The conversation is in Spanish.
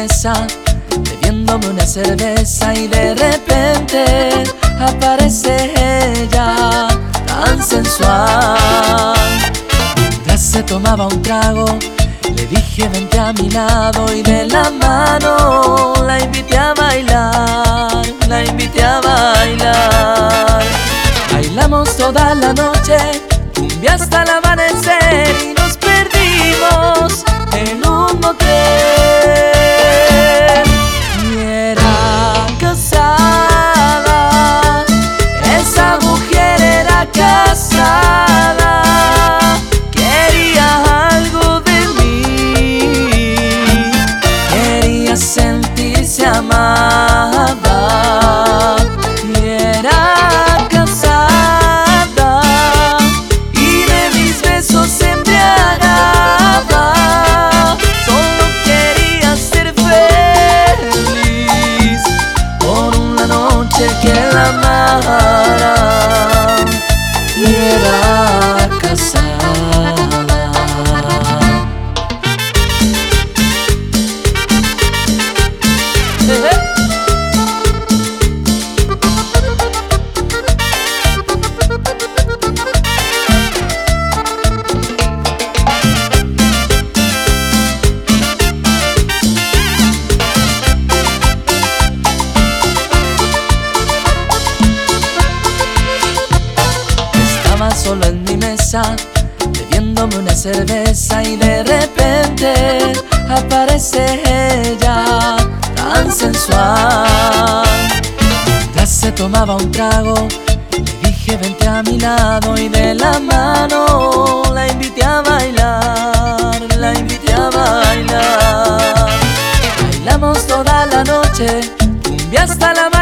mesa, bebiéndome una cerveza, y de repente aparece ella, tan sensual. Mientras se tomaba un trago, le dije vente a mi lado, y de la mano la invité a bailar, la invité a bailar. Bailamos toda la noche, cumbia hasta el amanecer, y nos perdimos en un motel. Y era casada, esa mujer era casada, quería algo de mí, quería sentirse amada. Y era casada, y de mis besos se embriagaba. Solo quería ser feliz por una noche que la amara. Y era casada. Estaba solo en mi mesa, bebiéndome una cerveza, y de repente aparece ella, tan sensual. Mientras se tomaba un trago, le dije vente a mi lado, y de la mano la invité a bailar, la invité a bailar. Bailamos toda la noche, cumbia hasta la